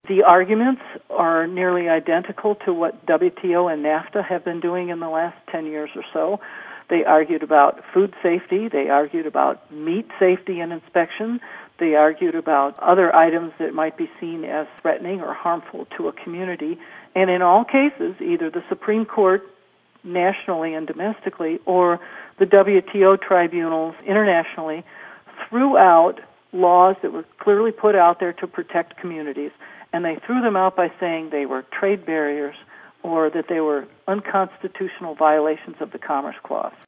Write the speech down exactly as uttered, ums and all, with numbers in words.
The arguments are nearly identical to what W T O and NAFTA have been doing in the last ten years or so. They argued about food safety. They argued about meat safety and inspection. They argued about other items that might be seen as threatening or harmful to a community. And in all cases, either the Supreme Court nationally and domestically or the W T O tribunals internationally threw out laws that were clearly put out there to protect communities. And they threw them out by saying they were trade barriers or that they were unconstitutional violations of the Commerce Clause.